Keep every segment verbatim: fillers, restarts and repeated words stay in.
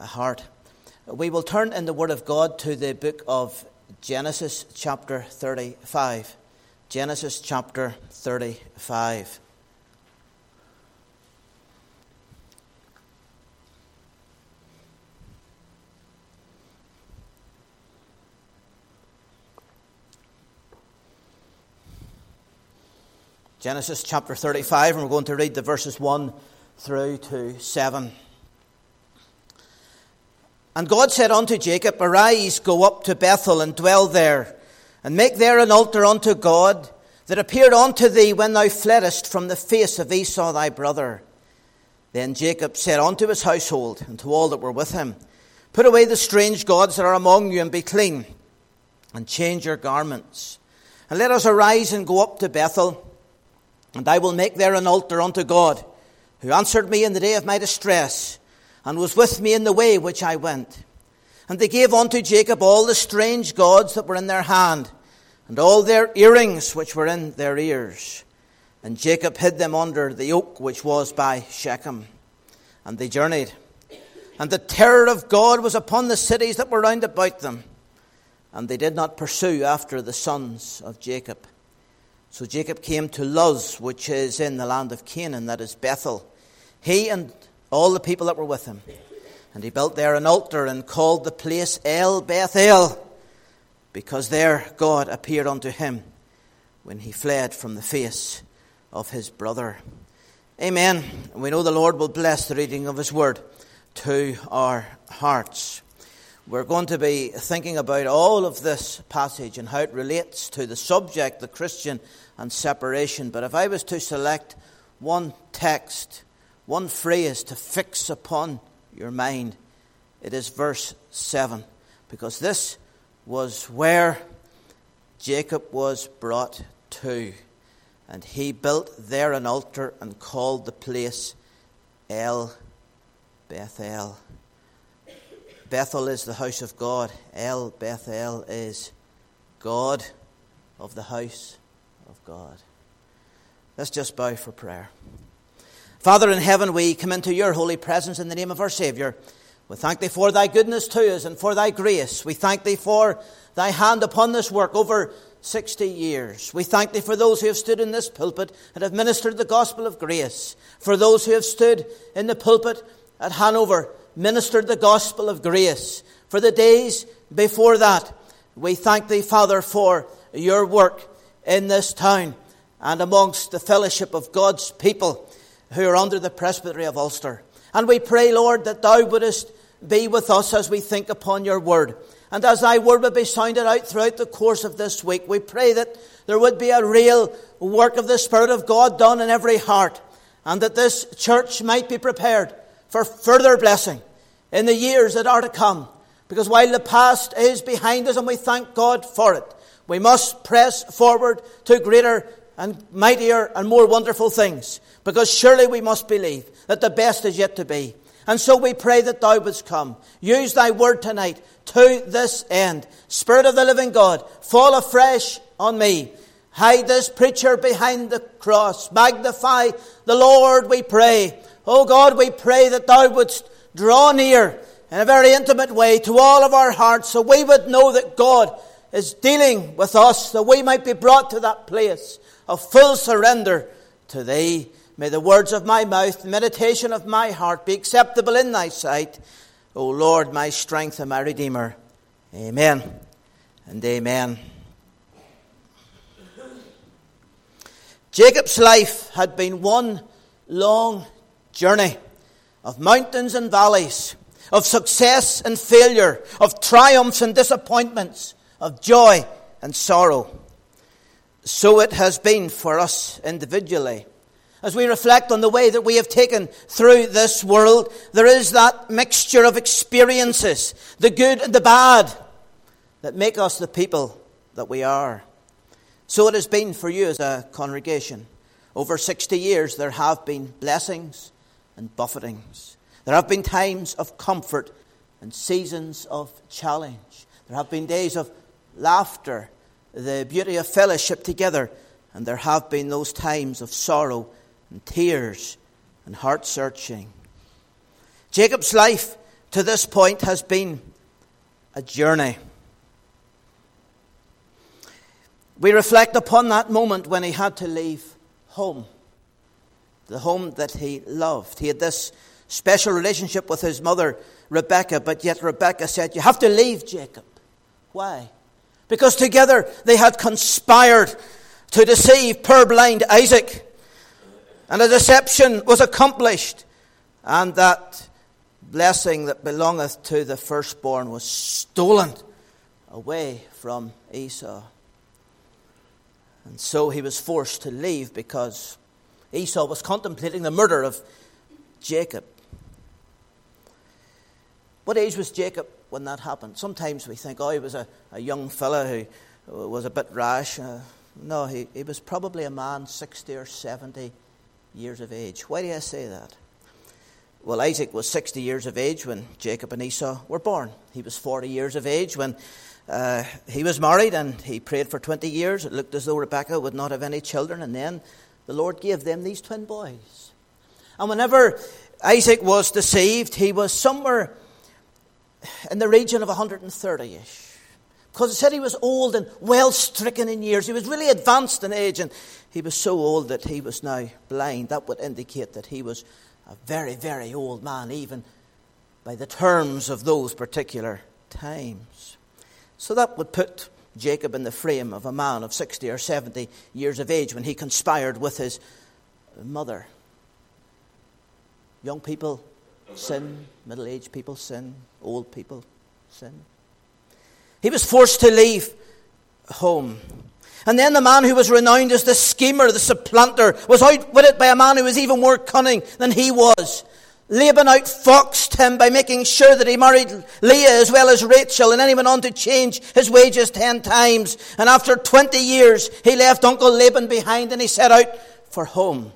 heart. We will turn in the Word of God to the book of Genesis chapter thirty-five. Genesis chapter thirty-five. Genesis chapter thirty-five, and we're going to read the verses one through to seven. And God said unto Jacob, Arise, go up to Bethel, and dwell there, and make there an altar unto God, that appeared unto thee when thou fleddest from the face of Esau thy brother. Then Jacob said unto his household, and to all that were with him, Put away the strange gods that are among you, and be clean, and change your garments. And let us arise and go up to Bethel, and I will make there an altar unto God, who answered me in the day of my distress, and was with me in the way which I went. And they gave unto Jacob all the strange gods that were in their hand, and all their earrings which were in their ears. And Jacob hid them under the oak which was by Shechem. And they journeyed. And the terror of God was upon the cities that were round about them. And they did not pursue after the sons of Jacob. So Jacob came to Luz, which is in the land of Canaan, that is Bethel, he and all the people that were with him. And he built there an altar and called the place El Bethel, because there God appeared unto him when he fled from the face of his brother. Amen. And we know the Lord will bless the reading of his word to our hearts. We're going to be thinking about all of this passage and how it relates to the subject, the Christian and separation. But if I was to select one text, one phrase to fix upon your mind, it is verse seven. Because this was where Jacob was brought to. And he built there an altar and called the place El Bethel. Bethel is the house of God. El Bethel is God of the house of God. Let's just bow for prayer. Father in heaven, we come into your holy presence in the name of our Saviour. We thank thee for thy goodness to us and for thy grace. We thank thee for thy hand upon this work over sixty years. We thank thee for those who have stood in this pulpit and have ministered the gospel of grace. For those who have stood in the pulpit at Hanover, ministered the gospel of grace. For the days before that, we thank thee, Father, for your work in this town and amongst the fellowship of God's people who are under the presbytery of Ulster. And we pray, Lord, that thou wouldest be with us as we think upon your word. And as thy word would be sounded out throughout the course of this week, we pray that there would be a real work of the Spirit of God done in every heart, and that this church might be prepared for further blessing in the years that are to come. Because while the past is behind us, and we thank God for it, we must press forward to greater and mightier and more wonderful things. Because surely we must believe that the best is yet to be. And so we pray that thou wouldst come. Use thy word tonight to this end. Spirit of the living God, fall afresh on me. Hide this preacher behind the cross. Magnify the Lord, we pray. Oh God, we pray that thou wouldst draw near in a very intimate way to all of our hearts, so we would know that God is dealing with us, that we might be brought to that place of full surrender to thee. May the words of my mouth, the meditation of my heart be acceptable in thy sight, O Lord, my strength and my Redeemer. Amen and amen. Jacob's life had been one long journey of mountains and valleys, of success and failure, of triumphs and disappointments, of joy and sorrow. So it has been for us individually. As we reflect on the way that we have taken through this world, there is that mixture of experiences, the good and the bad, that make us the people that we are. So it has been for you as a congregation. Over sixty years there have been blessings and buffetings. There have been times of comfort and seasons of challenge. There have been days of laughter, the beauty of fellowship together, and there have been those times of sorrow and tears and heart searching. Jacob's life to this point has been a journey. We reflect upon that moment when he had to leave home, the home that he loved. He had this special relationship with his mother, Rebekah, but yet Rebekah said, "You have to leave, Jacob." Why? Because together they had conspired to deceive purblind Isaac. And the deception was accomplished. And that blessing that belongeth to the firstborn was stolen away from Esau. And so he was forced to leave because Esau was contemplating the murder of Jacob. What age was Jacob when that happened? Sometimes we think, oh, he was a, a young fella who was a bit rash. Uh, no, he, he was probably a man sixty or seventy years of age. Why do I say that? Well, Isaac was sixty years of age when Jacob and Esau were born. He was forty years of age when uh, he was married, and he prayed for twenty years. It looked as though Rebekah would not have any children, and then the Lord gave them these twin boys. And whenever Isaac was deceived, he was somewhere in the region of one hundred thirty-ish. Because it said he was old and well stricken in years. He was really advanced in age, and he was so old that he was now blind. That would indicate that he was a very, very old man, even by the terms of those particular times. So that would put Jacob in the frame of a man of sixty or seventy years of age when he conspired with his mother. Young people sin, middle-aged people sin, old people sin. He was forced to leave home. And then the man who was renowned as the schemer, the supplanter, was outwitted by a man who was even more cunning than he was. Laban outfoxed him by making sure that he married Leah as well as Rachel, and then he went on to change his wages ten times. And after twenty years, he left Uncle Laban behind and he set out for home.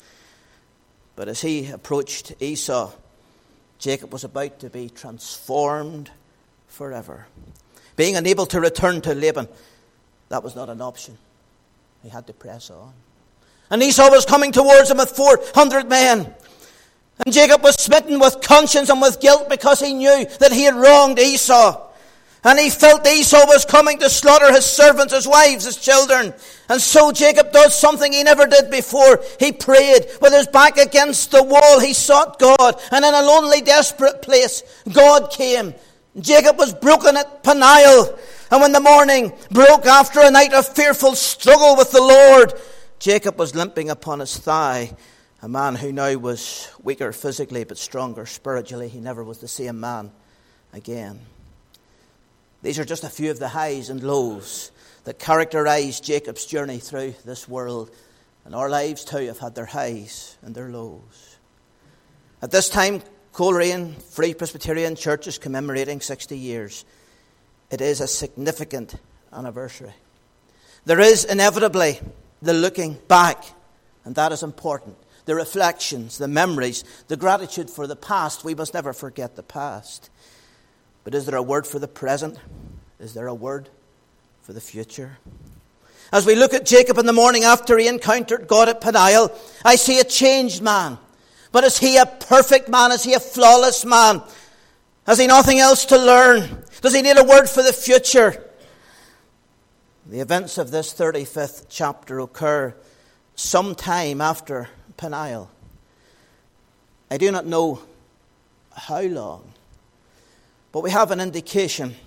But as he approached Esau, Jacob was about to be transformed forever. Being unable to return to Laban, that was not an option. He had to press on. And Esau was coming towards him with four hundred men. And Jacob was smitten with conscience and with guilt because he knew that he had wronged Esau. And he felt Esau was coming to slaughter his servants, his wives, his children. And so Jacob does something he never did before. He prayed with his back against the wall. He sought God. And in a lonely, desperate place, God came. Jacob was broken at Peniel. And when the morning broke after a night of fearful struggle with the Lord, Jacob was limping upon his thigh. A man who now was weaker physically but stronger spiritually. He never was the same man again. These are just a few of the highs and lows that characterize Jacob's journey through this world. And our lives too have had their highs and their lows. At this time, Coleraine Free Presbyterian Church is commemorating sixty years. It is a significant anniversary. There is inevitably the looking back, and that is important. The reflections, the memories, the gratitude for the past. We must never forget the past. But is there a word for the present? Is there a word for the future? As we look at Jacob in the morning after he encountered God at Peniel, I see a changed man. But is he a perfect man? Is he a flawless man? Has he nothing else to learn? Does he need a word for the future? The events of this thirty-fifth chapter occur sometime after Peniel. I do not know how long, but we have an indication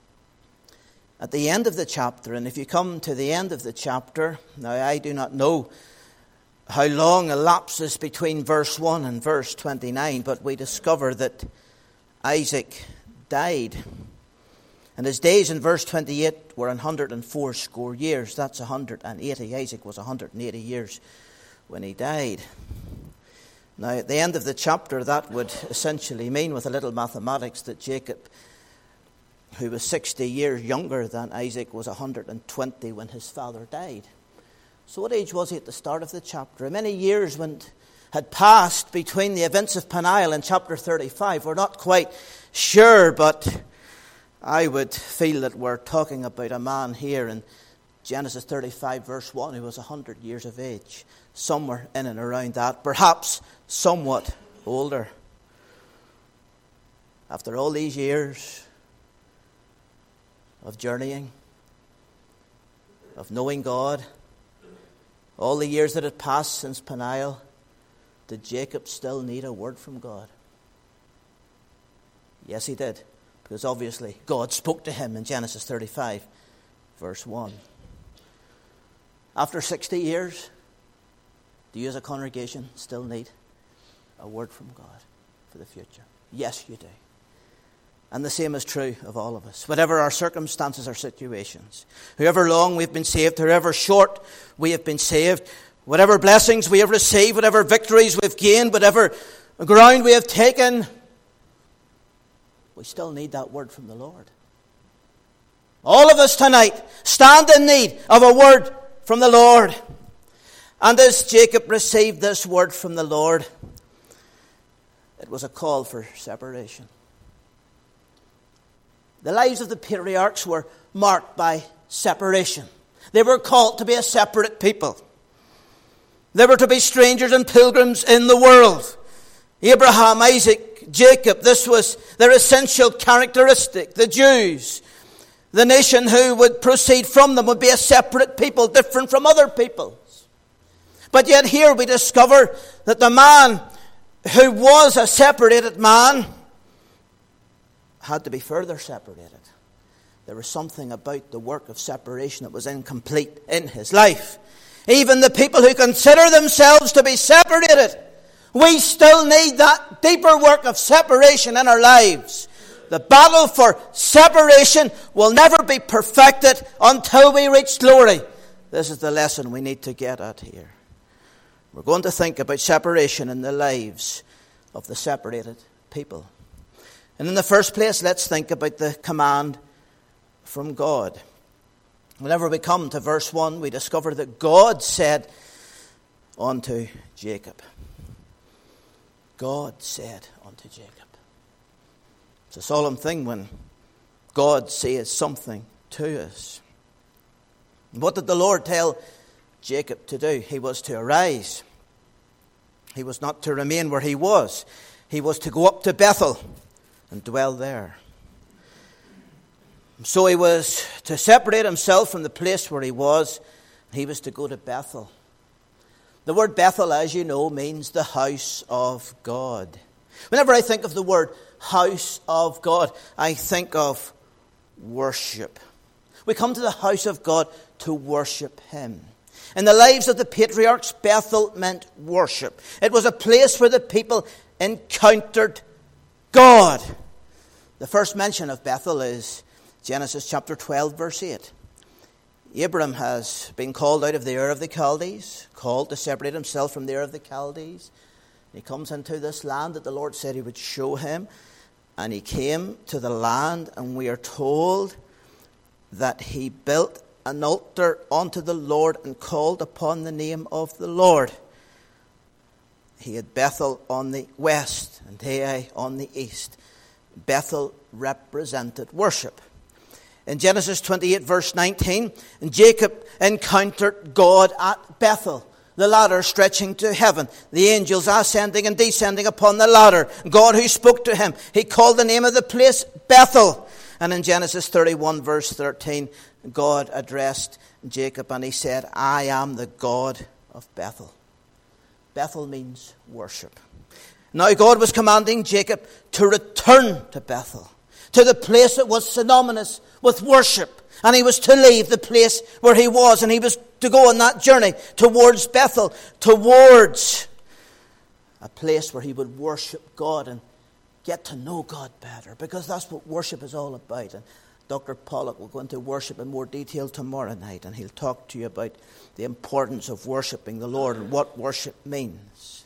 at the end of the chapter. And if you come to the end of the chapter, now I do not know how long elapses between verse one and verse twenty-nine, but we discover that Isaac died. And his days in verse twenty-eight were one hundred and four score years. That's one hundred and eighty. Isaac was one hundred and eighty years when he died. Now, at the end of the chapter, that would essentially mean, with a little mathematics, that Jacob, who was sixty years younger than Isaac, was one hundred and twenty when his father died. So what age was he at the start of the chapter? Many years went, had passed between the events of Peniel and chapter thirty-five. We're not quite sure, but I would feel that we're talking about a man here in Genesis thirty-five, verse one, who was one hundred years of age. Somewhere in and around that, perhaps somewhat older. After all these years of journeying, of knowing God, all the years that had passed since Peniel, did Jacob still need a word from God? Yes, he did. Because obviously God spoke to him in Genesis thirty-five, verse one. After sixty years, do you as a congregation still need a word from God for the future? Yes, you do. And the same is true of all of us. Whatever our circumstances or situations, however long we've been saved, however short we have been saved, whatever blessings we have received, whatever victories we've gained, whatever ground we have taken, we still need that word from the Lord. All of us tonight stand in need of a word from the Lord. And as Jacob received this word from the Lord, it was a call for separation. The lives of the patriarchs were marked by separation. They were called to be a separate people. They were to be strangers and pilgrims in the world. Abraham, Isaac, Jacob, this was their essential characteristic. The Jews, the nation who would proceed from them, would be a separate people, different from other peoples. But yet here we discover that the man who was a separated man had to be further separated. There was something about the work of separation that was incomplete in his life. Even the people who consider themselves to be separated, we still need that deeper work of separation in our lives. The battle for separation will never be perfected until we reach glory. This is the lesson we need to get at here. We're going to think about separation in the lives of the separated people. And in the first place, let's think about the command from God. Whenever we come to verse one, we discover that God said unto Jacob. God said unto Jacob. It's a solemn thing when God says something to us. What did the Lord tell Jacob to do? He was to arise. He was not to remain where he was. He was to go up to Bethel and dwell there. So he was to separate himself from the place where he was. He was to go to Bethel. The word Bethel, as you know, means the house of God. Whenever I think of the word house of God, I think of worship. We come to the house of God to worship him. In the lives of the patriarchs, Bethel meant worship. It was a place where the people encountered God. The first mention of Bethel is Genesis chapter twelve, verse eight. Abram has been called out of the Ur of the Chaldees, called to separate himself from the Ur of the Chaldees. He comes into this land that the Lord said he would show him. And he came to the land, and we are told that he built an altar unto the Lord and called upon the name of the Lord. He had Bethel on the west and Ai on the east. Bethel represented worship. In Genesis twenty-eight, verse nineteen, Jacob encountered God at Bethel, the ladder stretching to heaven, the angels ascending and descending upon the ladder. God who spoke to him, he called the name of the place Bethel. And in Genesis thirty-one, verse thirteen, God addressed Jacob and he said, I am the God of Bethel. Bethel means worship. Now God was commanding Jacob to return to Bethel, to the place that was synonymous with worship. And he was to leave the place where he was, and he was to go on that journey towards Bethel, towards a place where he would worship God and get to know God better, because that's what worship is all about. And Doctor Pollock will go into worship in more detail tomorrow night, and he'll talk to you about the importance of worshiping the Lord and what worship means.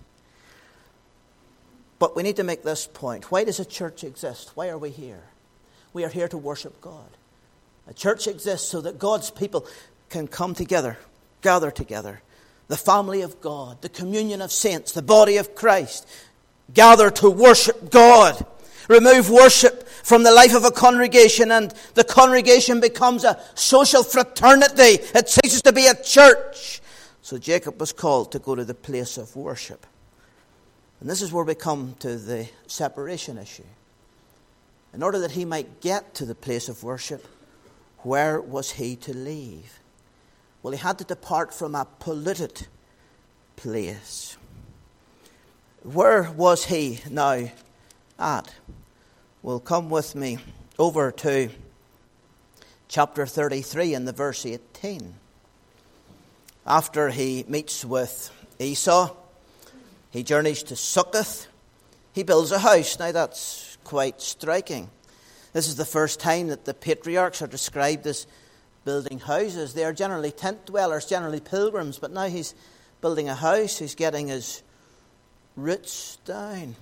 But we need to make this point. Why does a church exist? Why are we here? We are here to worship God. A church exists so that God's people can come together, gather together. The family of God, the communion of saints, the body of Christ, gather to worship God. Remove worship from the life of a congregation and the congregation becomes a social fraternity. It ceases to be a church. So Jacob was called to go to the place of worship. And this is where we come to the separation issue. in order that he might get to the place of worship, where was he to leave? Well, he had to depart from a polluted place. Where was he now at? Well, come with me over to chapter thirty-three in the verse eighteen. After he meets with Esau, he journeys to Succoth. He builds a house. Now that's quite striking. This is the first time that the patriarchs are described as building houses. They are generally tent dwellers, generally pilgrims, but now he's building a house. He's getting his roots down.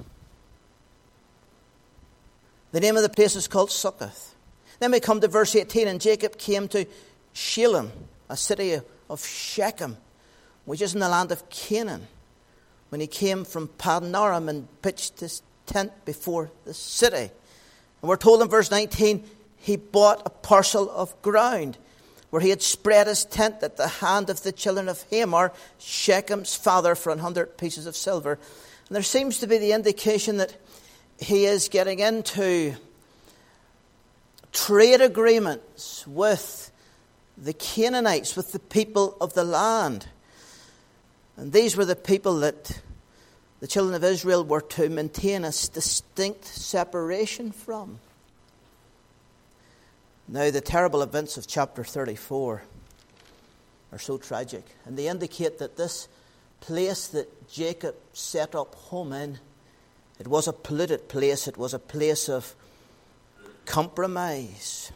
The name of the place is called Succoth. Then we come to verse eighteen, and Jacob came to Shalem, a city of Shechem, which is in the land of Canaan, when he came from Paddan Aram and pitched his tent before the city. And we're told in verse nineteen, he bought a parcel of ground where he had spread his tent at the hand of the children of Hamor, Shechem's father, for an hundred pieces of silver. And there seems to be the indication that he is getting into trade agreements with the Canaanites, with the people of the land. And these were the people that the children of Israel were to maintain a distinct separation from. Now, the terrible events of chapter thirty-four are so tragic, and they indicate that this place that Jacob set up home in, it was a polluted place. It was a place of compromise.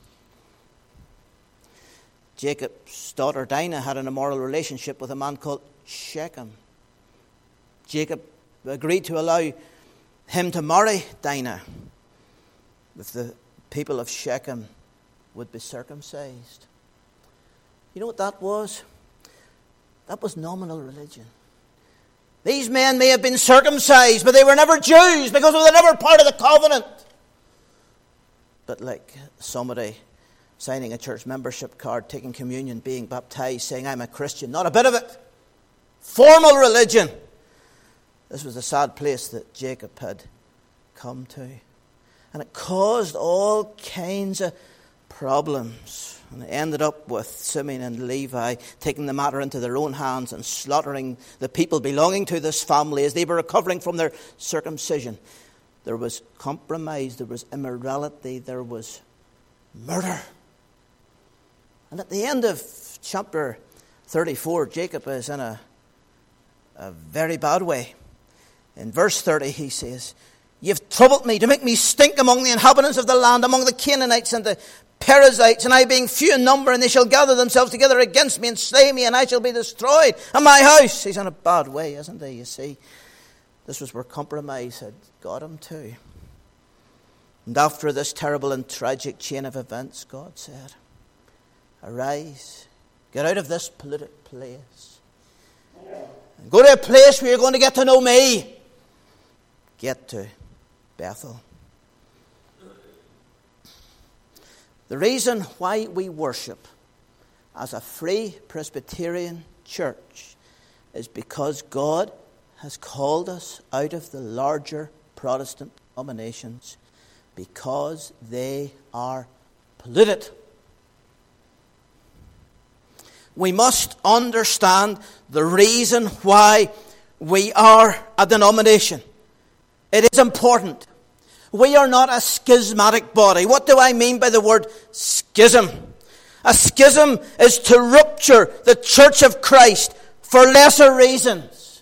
Jacob's daughter Dinah had an immoral relationship with a man called Shechem. Jacob agreed to allow him to marry Dinah if the people of Shechem would be circumcised. You know what that was? That was nominal religion. These men may have been circumcised, but they were never Jews because they were never part of the covenant. But like somebody signing a church membership card, taking communion, being baptized, saying, I'm a Christian. Not a bit of it. Formal religion. This was the sad place that Jacob had come to. And it caused all kinds of problems. And it ended up with Simeon and Levi taking the matter into their own hands and slaughtering the people belonging to this family as they were recovering from their circumcision. There was compromise, there was immorality, there was murder. And at the end of chapter thirty-four, Jacob is in a, a very bad way. In verse thirty, he says, You've troubled me to make me stink among the inhabitants of the land, among the Canaanites and the Perizzites, and I being few in number, and they shall gather themselves together against me and slay me, and I shall be destroyed, and my house. He's in a bad way, isn't he? You see, this was where compromise had got him to. And after this terrible and tragic chain of events, God said, Arise, get out of this polluted place, and go to a place where you're going to get to know me. Get to Bethel. The reason why we worship as a Free Presbyterian church is because God has called us out of the larger Protestant denominations because they are polluted. We must understand the reason why we are a denomination. It is important. We are not a schismatic body. What do I mean by the word schism? A schism is to rupture the Church of Christ for lesser reasons.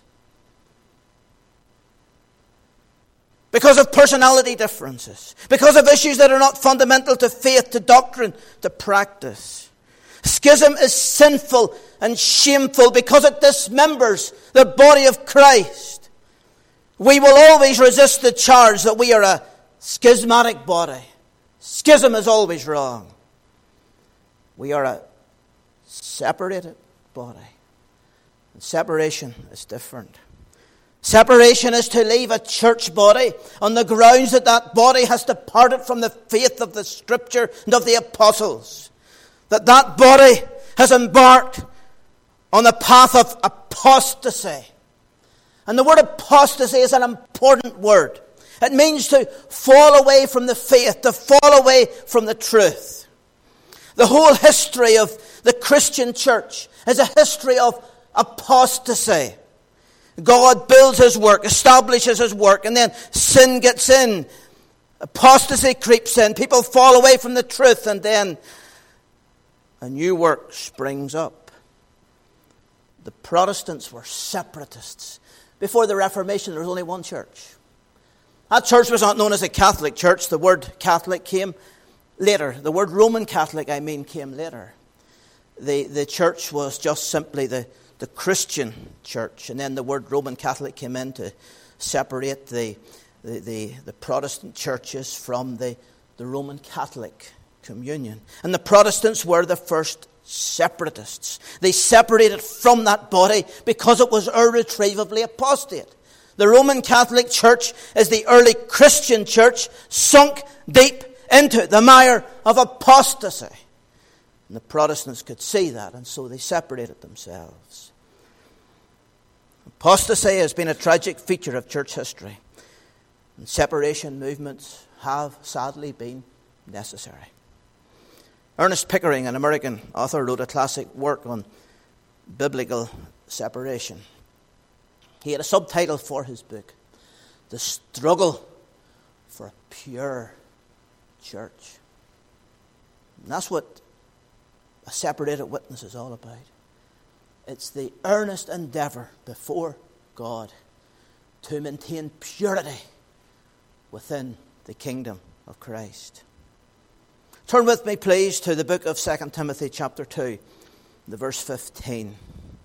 Because of personality differences. Because of issues that are not fundamental to faith, to doctrine, to practice. Schism is sinful and shameful because it dismembers the body of Christ. We will always resist the charge that we are a schismatic body. Schism is always wrong. We are a separated body. And separation is different. Separation is to leave a church body on the grounds that that body has departed from the faith of the Scripture and of the apostles. That that body has embarked on the path of apostasy. And the word apostasy is an important word. It means to fall away from the faith, to fall away from the truth. The whole history of the Christian church is a history of apostasy. God builds his work, establishes his work, and then sin gets in. Apostasy creeps in. People fall away from the truth, and then a new work springs up. The Protestants were separatists. Before the Reformation, there was only one church. That church was not known as a Catholic church. The word Catholic came later. The word Roman Catholic, I mean, came later. The, the church was just simply the, the Christian church. And then the word Roman Catholic came in to separate the, the, the, the Protestant churches from the, the Roman Catholic communion. And the Protestants were the first separatists. They separated from that body because it was irretrievably apostate. The Roman Catholic Church is the early Christian church sunk deep into the mire of apostasy. And the Protestants could see that, and so they separated themselves. Apostasy has been a tragic feature of church history, and separation movements have sadly been necessary. Ernest Pickering, an American author, wrote a classic work on biblical separation. He had a subtitle for his book, The Struggle for a Pure Church. And that's what a separated witness is all about. It's the earnest endeavour before God to maintain purity within the kingdom of Christ. Turn with me, please, to the book of Second Timothy chapter two, the verse fifteen.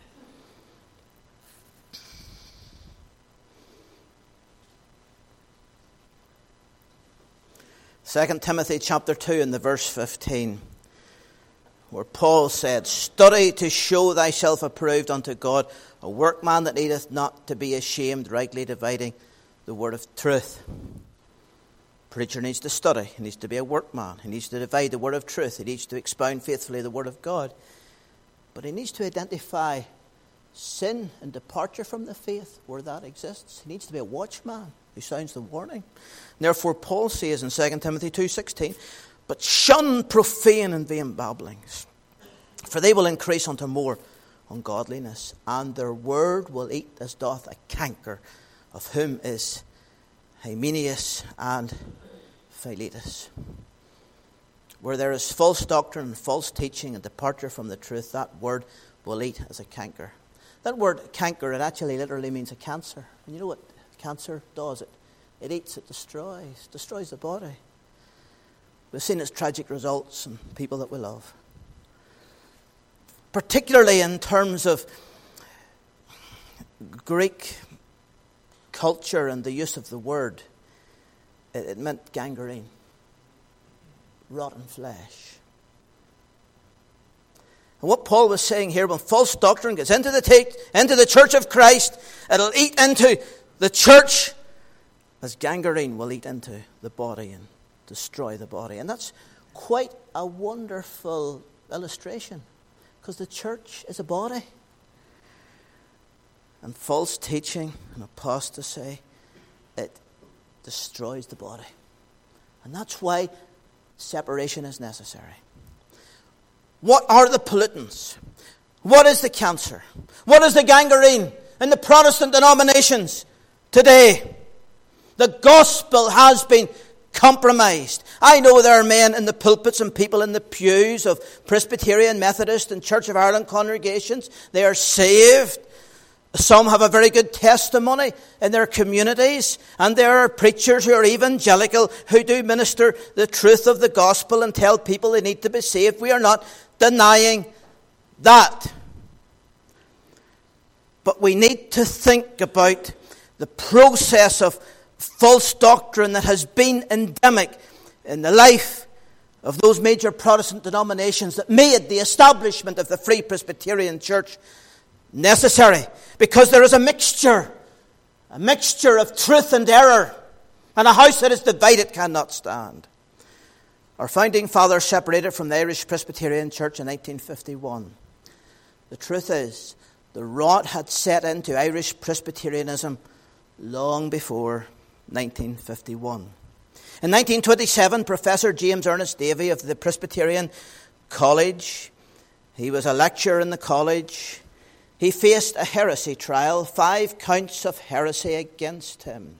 Second Timothy chapter two and the verse fifteen, where Paul said, "Study to show thyself approved unto God, a workman that needeth not to be ashamed, rightly dividing the word of truth." Preacher needs to study. He needs to be a workman. He needs to divide the word of truth. He needs to expound faithfully the word of God. But he needs to identify sin and departure from the faith where that exists. He needs to be a watchman who sounds the warning. Therefore, Paul says in Second Timothy two sixteen, "But shun profane and vain babblings, for they will increase unto more ungodliness, and their word will eat as doth a canker, of whom is Hymenaeus and Philetus." Where there is false doctrine and false teaching and departure from the truth, that word will eat as a canker. That word canker, it actually literally means a cancer. And you know what cancer does? It, it eats, it destroys, destroys the body. We've seen its tragic results in people that we love. Particularly in terms of Greek culture and the use of the word, it, it meant gangrene, rotten flesh. And what Paul was saying here, when false doctrine gets into the take, into the church of Christ, it'll eat into the church as gangrene will eat into the body and destroy the body. And that's quite a wonderful illustration, because the church is a body. And false teaching and apostasy, it destroys the body. And that's why separation is necessary. What are the pollutants? What is the cancer? What is the gangrene in the Protestant denominations today? The gospel has been compromised. I know there are men in the pulpits and people in the pews of Presbyterian, Methodist and Church of Ireland congregations. They are saved. Some have a very good testimony in their communities, and there are preachers who are evangelical who do minister the truth of the gospel and tell people they need to be saved. We are not denying that. But we need to think about the process of false doctrine that has been endemic in the life of those major Protestant denominations that made the establishment of the Free Presbyterian Church necessary, because there is a mixture, a mixture of truth and error, and a house that is divided cannot stand. Our founding fathers separated from the Irish Presbyterian Church in nineteen fifty-one. The truth is, the rot had set into Irish Presbyterianism long before nineteen fifty-one. In nineteen twenty-seven, Professor James Ernest Davey of the Presbyterian College, he was a lecturer in the college. He faced a heresy trial, five counts of heresy against him.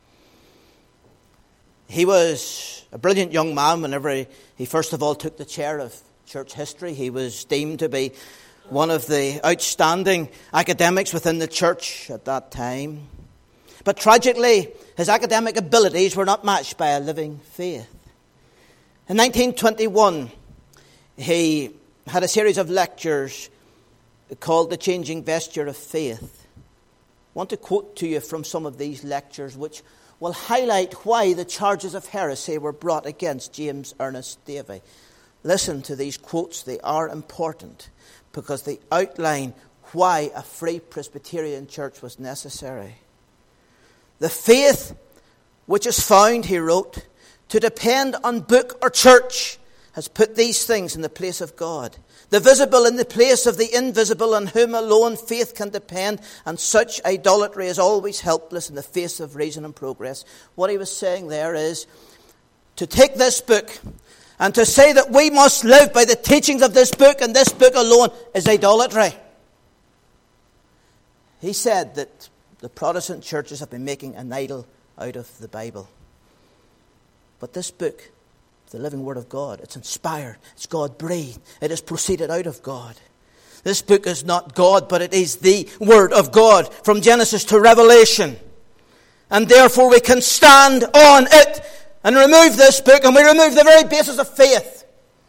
He was a brilliant young man whenever he, he first of all took the chair of church history. He was deemed to be one of the outstanding academics within the church at that time. But tragically, his academic abilities were not matched by a living faith. In nineteen twenty-one, he had a series of lectures called The Changing Vesture of Faith. I want to quote to you from some of these lectures which will highlight why the charges of heresy were brought against James Ernest Davey. Listen to these quotes. They are important because they outline why a free Presbyterian church was necessary. The faith which is found, he wrote, to depend on book or church has put these things in the place of God. The visible in the place of the invisible, on whom alone faith can depend, and such idolatry is always helpless in the face of reason and progress. What he was saying there is to take this book and to say that we must live by the teachings of this book and this book alone is idolatry. He said that the Protestant churches have been making an idol out of the Bible. But this book, the living Word of God, it's inspired, it's God-breathed, it is proceeded out of God. This book is not God, but it is the Word of God from Genesis to Revelation. And therefore we can stand on it and remove this book, and we remove the very basis of faith.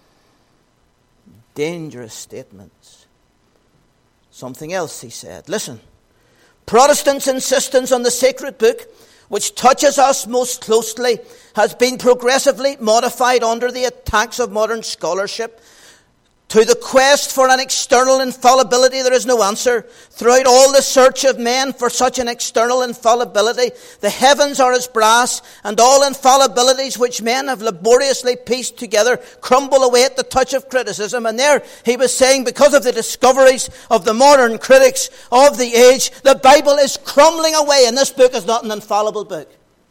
Dangerous statements. Something else he said. Listen. Protestants' insistence on the sacred book, which touches us most closely, has been progressively modified under the attacks of modern scholarship. To the quest for an external infallibility, there is no answer. Throughout all the search of men for such an external infallibility, the heavens are as brass, and all infallibilities which men have laboriously pieced together crumble away at the touch of criticism. And there he was saying, because of the discoveries of the modern critics of the age, the Bible is crumbling away, and this book is not an infallible book.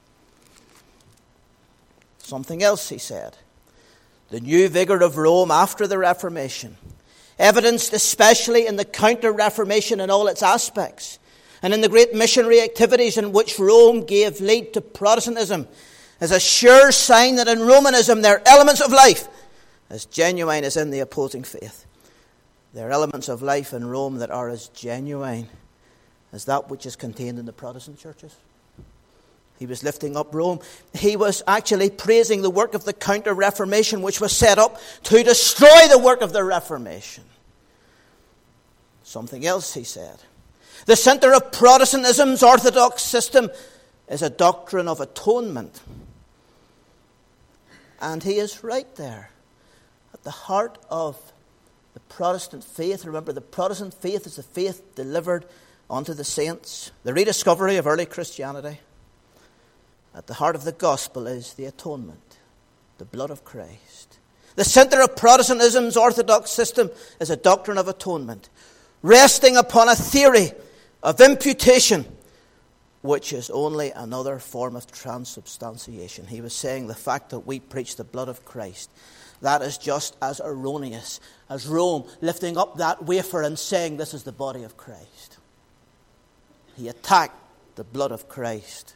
Something else he said. The new vigour of Rome after the Reformation, evidenced especially in the Counter-Reformation in all its aspects, and in the great missionary activities in which Rome gave lead to Protestantism, is a sure sign that in Romanism there are elements of life as genuine as in the opposing faith. There are elements of life in Rome that are as genuine as that which is contained in the Protestant churches. He was lifting up Rome. He was actually praising the work of the Counter-Reformation, which was set up to destroy the work of the Reformation. Something else he said. The centre of Protestantism's orthodox system is a doctrine of atonement. And he is right there. At the heart of the Protestant faith, remember, the Protestant faith is the faith delivered unto the saints, the rediscovery of early Christianity. At the heart of the gospel is the atonement, the blood of Christ. The centre of Protestantism's orthodox system is a doctrine of atonement, resting upon a theory of imputation, which is only another form of transubstantiation. He was saying the fact that we preach the blood of Christ, that is just as erroneous as Rome lifting up that wafer and saying this is the body of Christ. He attacked the blood of Christ.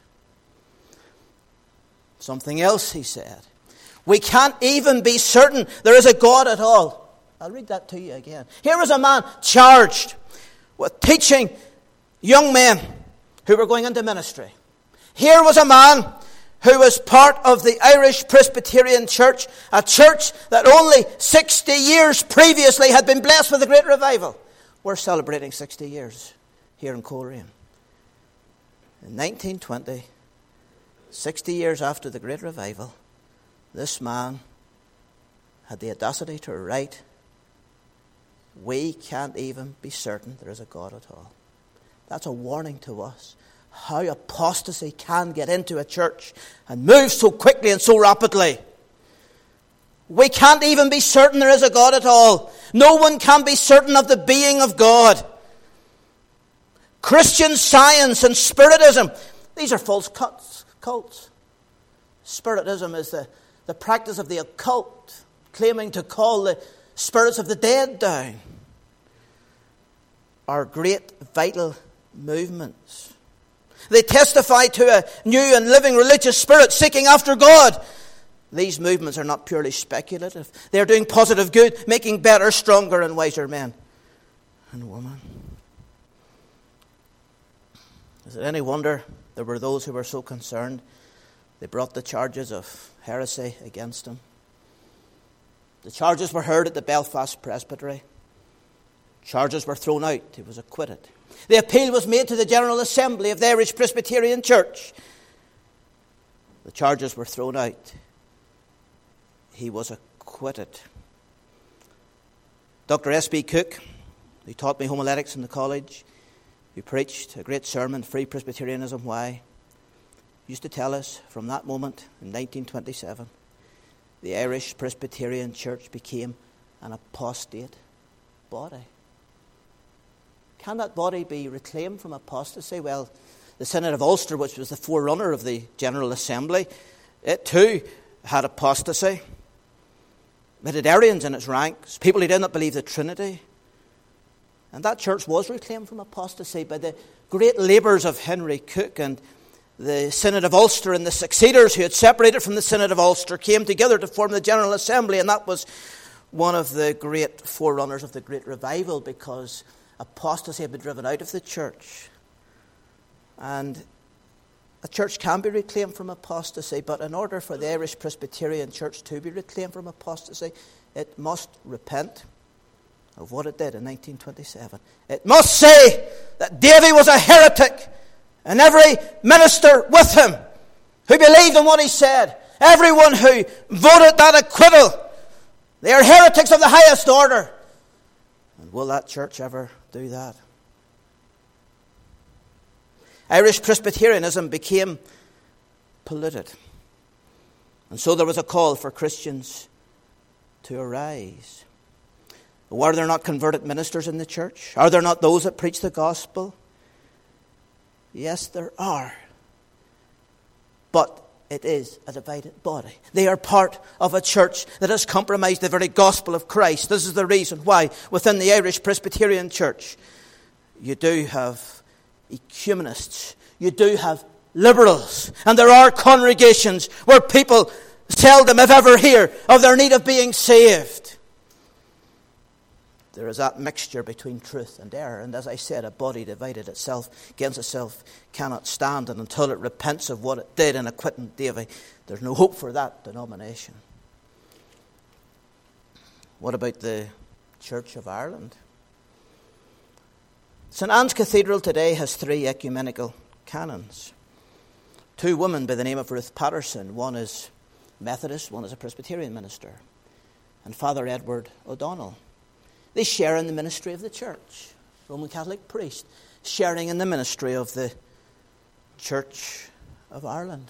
Something else he said. We can't even be certain there is a God at all. I'll read that to you again. Here was a man charged with teaching young men who were going into ministry. Here was a man who was part of the Irish Presbyterian Church, a church that only sixty years previously had been blessed with a great revival. We're celebrating sixty years here in Coleraine. In nineteen twenty, sixty years after the great revival, this man had the audacity to write, we can't even be certain there is a God at all. That's a warning to us. How apostasy can get into a church and move so quickly and so rapidly. We can't even be certain there is a God at all. No one can be certain of the being of God. Christian Science and Spiritism, these are false cults. Spiritism is the, the practice of the occult, claiming to call the spirits of the dead down. Are great vital movements. They testify to a new and living religious spirit seeking after God. These movements are not purely speculative. They are doing positive good, making better, stronger, and wiser men and women. Is it any wonder there were those who were so concerned they brought the charges of heresy against him? The charges were heard at the Belfast Presbytery. Charges were thrown out. He was acquitted. The appeal was made to the General Assembly of the Irish Presbyterian Church. The charges were thrown out. He was acquitted. Doctor S B Cook, who taught me homiletics in the college, who preached a great sermon, Free Presbyterianism, Why?, used to tell us from that moment in nineteen twenty-seven, the Irish Presbyterian Church became an apostate body. Can that body be reclaimed from apostasy? Well, the Synod of Ulster, which was the forerunner of the General Assembly, it too had apostasy. It had Arians in its ranks, people who did not believe the Trinity. And that church was reclaimed from apostasy by the great labours of Henry Cook, and the Synod of Ulster and the succeeders who had separated from the Synod of Ulster came together to form the General Assembly, and that was one of the great forerunners of the Great Revival, because apostasy had been driven out of the church. And a church can be reclaimed from apostasy, but in order for the Irish Presbyterian Church to be reclaimed from apostasy, it must repent of what it did in nineteen twenty-seven. It must say that Davy was a heretic, and every minister with him who believed in what he said, everyone who voted that acquittal, they are heretics of the highest order. And will that church ever do that? Irish Presbyterianism became polluted. And so there was a call for Christians to arise. Are there not converted ministers in the church? Are there not those that preach the gospel? Yes, there are. But it is a divided body. They are part of a church that has compromised the very gospel of Christ. This is the reason why within the Irish Presbyterian Church you do have ecumenists, you do have liberals, and there are congregations where people seldom, if ever, hear of their need of being saved. There is that mixture between truth and error, and as I said, a body divided itself against itself cannot stand, and until it repents of what it did in acquitting Davy, there's no hope for that denomination. What about the Church of Ireland? St Anne's Cathedral today has three ecumenical canons. Two women by the name of Ruth Patterson. One is Methodist, one is a Presbyterian minister. And Father Edward O'Donnell. They share in the ministry of the church. Roman Catholic priest sharing in the ministry of the Church of Ireland.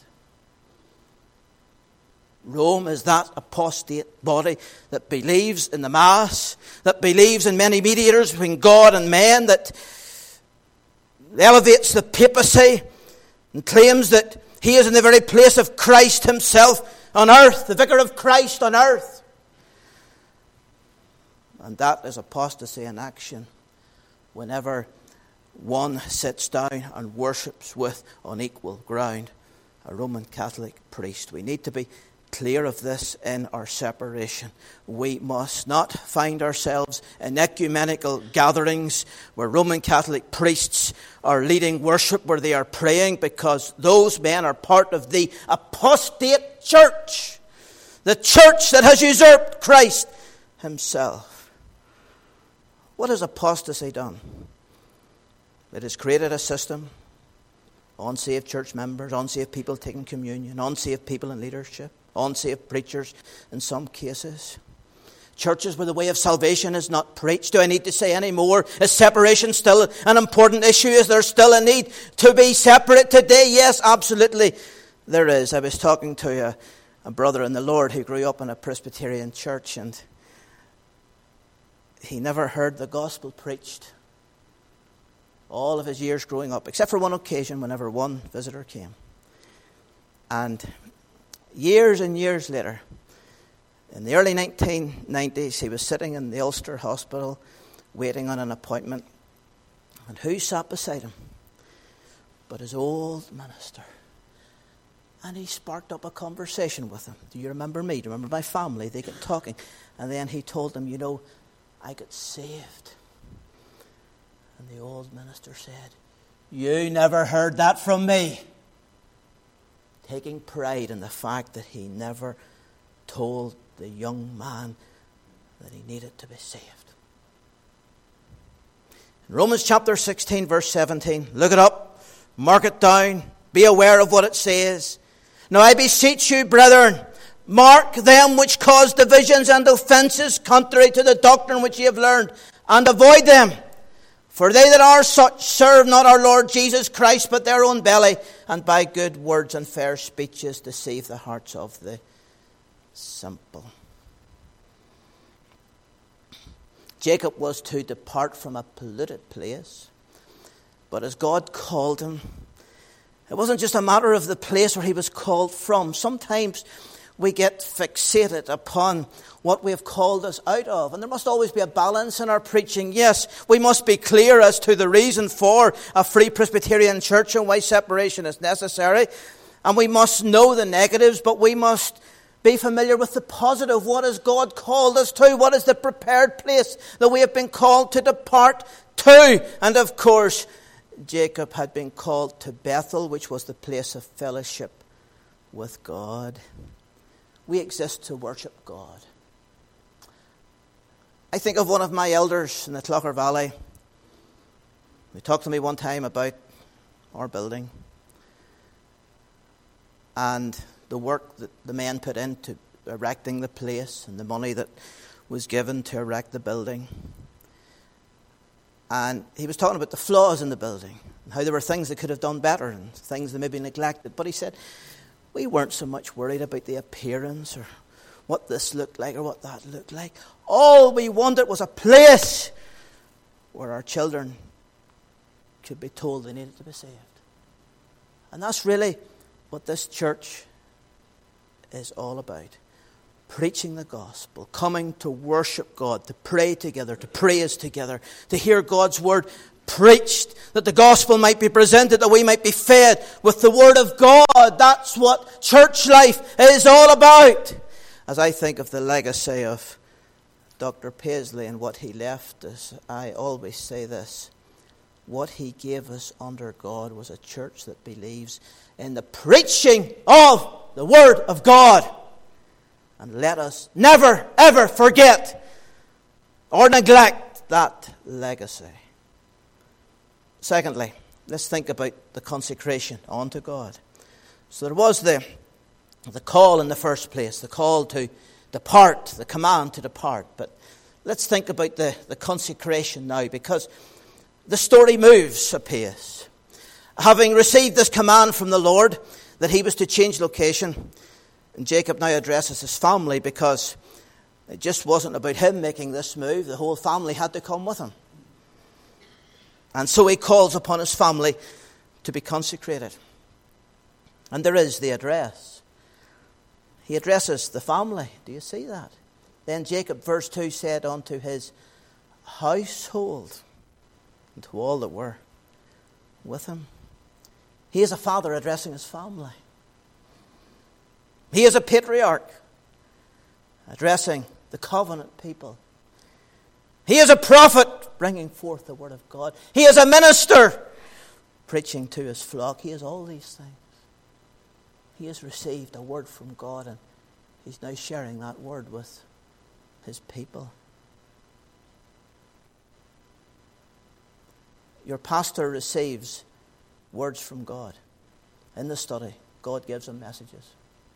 Rome is that apostate body that believes in the Mass, that believes in many mediators between God and men, that elevates the papacy and claims that he is in the very place of Christ himself on earth, the vicar of Christ on earth. And that is apostasy in action whenever one sits down and worships with, on equal ground, a Roman Catholic priest. We need to be clear of this in our separation. We must not find ourselves in ecumenical gatherings where Roman Catholic priests are leading worship, where they are praying, because those men are part of the apostate church, the church that has usurped Christ himself. What has apostasy done? It has created a system, unsaved church members, unsaved people taking communion, unsaved people in leadership, unsaved preachers in some cases. Churches where the way of salvation is not preached. Do I need to say any more? Is separation still an important issue? Is there still a need to be separate today? Yes, absolutely there is. I was talking to a, a brother in the Lord who grew up in a Presbyterian church, and he never heard the gospel preached all of his years growing up, except for one occasion whenever one visitor came. And years and years later, in the early nineteen nineties, he was sitting in the Ulster Hospital waiting on an appointment. And who sat beside him but his old minister? And he sparked up a conversation with him. Do you remember me? Do you remember my family? They got talking. And then he told them, you know, I got saved. And the old minister said, you never heard that from me. Taking pride in the fact that he never told the young man that he needed to be saved. In Romans chapter sixteen, verse seventeen, look it up, mark it down, be aware of what it says. Now I beseech you, brethren, mark them which cause divisions and offences contrary to the doctrine which ye have learned, and avoid them. For they that are such serve not our Lord Jesus Christ, but their own belly, and by good words and fair speeches deceive the hearts of the simple. Jacob was to depart from a polluted place, but as God called him, it wasn't just a matter of the place where he was called from. Sometimes we get fixated upon what we have called us out of. And there must always be a balance in our preaching. Yes, we must be clear as to the reason for a Free Presbyterian Church and why separation is necessary. And we must know the negatives, but we must be familiar with the positive. What has God called us to? What is the prepared place that we have been called to depart to? And of course, Jacob had been called to Bethel, which was the place of fellowship with God. We exist to worship God. I think of one of my elders in the Clogher Valley. He talked to me one time about our building and the work that the men put into erecting the place and the money that was given to erect the building. And he was talking about the flaws in the building and how there were things that could have done better and things that maybe neglected. But he said, we weren't so much worried about the appearance or what this looked like or what that looked like. All we wanted was a place where our children could be told they needed to be saved. And that's really what this church is all about. Preaching the gospel, coming to worship God, to pray together, to praise together, to hear God's word preached, that the gospel might be presented, that we might be fed with the word of God. That's what church life is all about. As I think of the legacy of Doctor Paisley and what he left us, I always say this: what he gave us under God was a church that believes in the preaching of the word of God. And let us never, ever forget or neglect that legacy. Secondly, let's think about the consecration unto God. So there was the, the call in the first place, the call to depart, the command to depart. But let's think about the, the consecration now, because the story moves apace. Having received this command from the Lord that he was to change location, and Jacob now addresses his family, because it just wasn't about him making this move. The whole family had to come with him. And so he calls upon his family to be consecrated. And there is the address. He addresses the family. Do you see that? Then Jacob, verse two, said unto his household, and to all that were with him. He is a father addressing his family. He is a patriarch addressing the covenant people. He is a prophet bringing forth the word of God. He is a minister preaching to his flock. He is all these things. He has received a word from God, and he's now sharing that word with his people. Your pastor receives words from God. In the study, God gives him messages.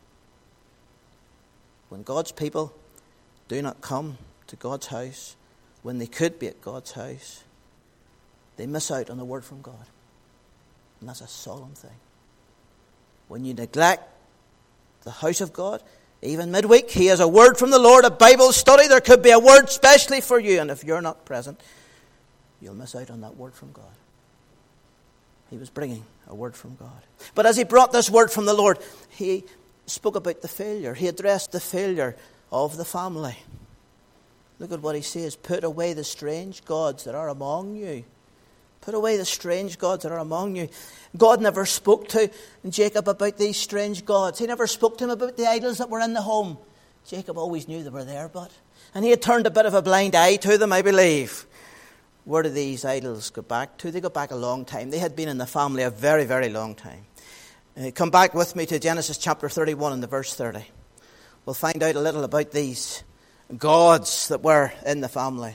When God's people do not come to God's house, when they could be at God's house, they miss out on the word from God. And that's a solemn thing. When you neglect the house of God, even midweek, he has a word from the Lord, a Bible study. There could be a word specially for you. And if you're not present, you'll miss out on that word from God. He was bringing a word from God. But as he brought this word from the Lord, he spoke about the failure. He addressed the failure of the family. Look at what he says. Put away the strange gods that are among you. Put away the strange gods that are among you. God never spoke to Jacob about these strange gods. He never spoke to him about the idols that were in the home. Jacob always knew they were there, but... And he had turned a bit of a blind eye to them, I believe. Where do these idols go back to? They go back a long time. They had been in the family a very, very long time. Uh, come back with me to Genesis chapter thirty-one and the verse thirty. We'll find out a little about these gods that were in the family.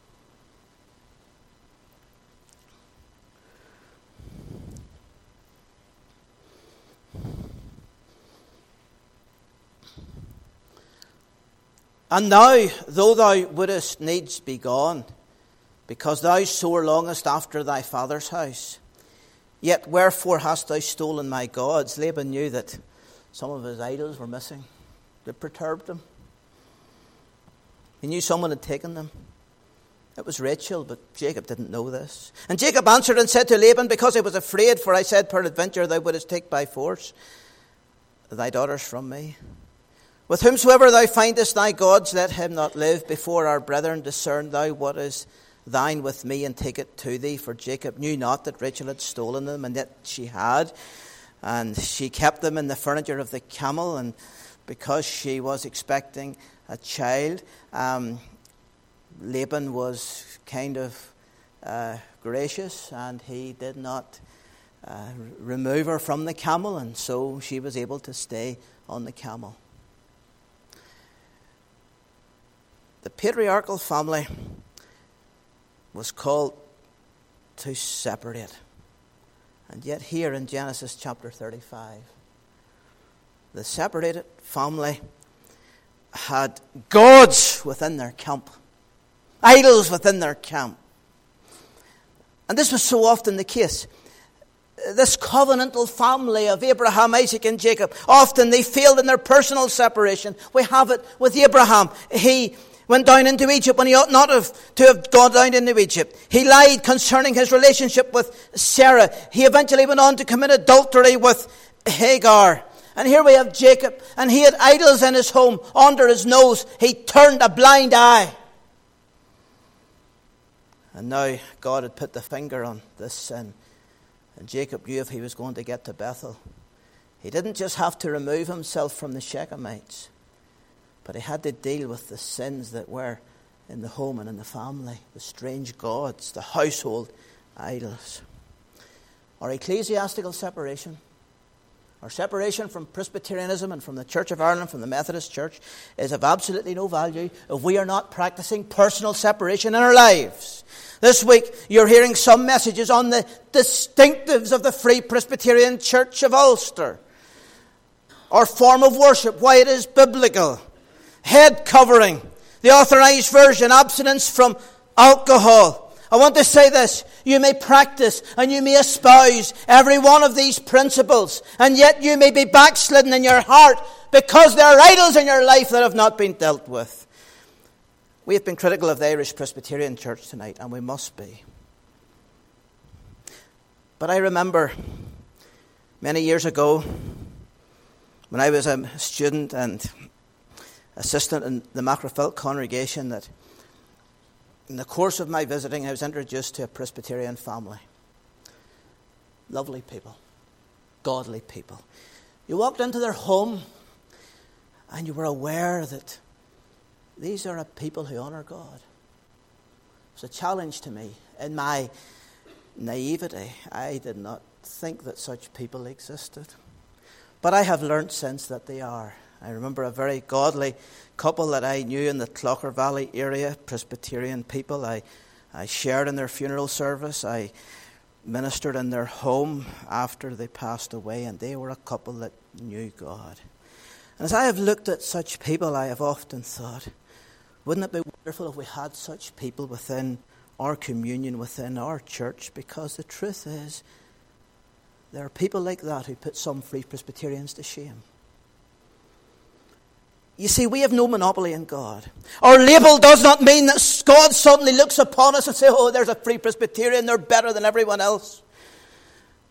And now, though thou wouldest needs be gone, because thou sore longest after thy father's house, yet wherefore hast thou stolen my gods? Laban knew that some of his idols were missing. They perturbed him. He knew someone had taken them. It was Rachel, but Jacob didn't know this. And Jacob answered and said to Laban, because I was afraid, for I said, peradventure thou wouldest take by force thy daughters from me. With whomsoever thou findest thy gods, let him not live. Before our brethren discern thou what is thine with me, and take it to thee. For Jacob knew not that Rachel had stolen them, and yet she had. And she kept them in the furniture of the camel, and because she was expecting a child, um, Laban was kind of uh, gracious, and he did not uh, remove her from the camel, and so she was able to stay on the camel. The patriarchal family was called to separate. And yet here in Genesis chapter thirty-five, the separated family had gods within their camp, idols within their camp. And this was so often the case. This covenantal family of Abraham, Isaac, and Jacob, often they failed in their personal separation. We have it with Abraham. He went down into Egypt when he ought not have to have gone down into Egypt. He lied concerning his relationship with Sarah. He eventually went on to commit adultery with Hagar. And here we have Jacob, and he had idols in his home under his nose. He turned a blind eye. And now God had put the finger on this sin. And Jacob knew if he was going to get to Bethel, he didn't just have to remove himself from the Shechemites, but he had to deal with the sins that were in the home and in the family, the strange gods, the household idols. Our ecclesiastical separation, our separation from Presbyterianism and from the Church of Ireland, from the Methodist Church, is of absolutely no value if we are not practicing personal separation in our lives. This week, you're hearing some messages on the distinctives of the Free Presbyterian Church of Ulster. Our form of worship, why it is biblical. Head covering, the authorized version, abstinence from alcohol. I want to say this. You may practice and you may espouse every one of these principles, and yet you may be backslidden in your heart because there are idols in your life that have not been dealt with. We have been critical of the Irish Presbyterian Church tonight, and we must be. But I remember many years ago when I was a student and assistant in the Macrophil congregation that in the course of my visiting I was introduced to a Presbyterian family. Lovely people. Godly people. You walked into their home and you were aware that these are a people who honour God. It was a challenge to me. In my naivety, I did not think that such people existed. But I have learnt since that they are. I remember a very godly couple that I knew in the Clocher Valley area, Presbyterian people. I, I shared in their funeral service. I ministered in their home after they passed away, and they were a couple that knew God. And as I have looked at such people, I have often thought, wouldn't it be wonderful if we had such people within our communion, within our church? Because the truth is, there are people like that who put some Free Presbyterians to shame. You see, we have no monopoly in God. Our label does not mean that God suddenly looks upon us and says, oh, there's a Free Presbyterian, they're better than everyone else.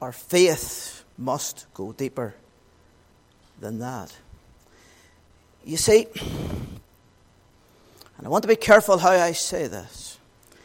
Our faith must go deeper than that. You see, and I want to be careful how I say this.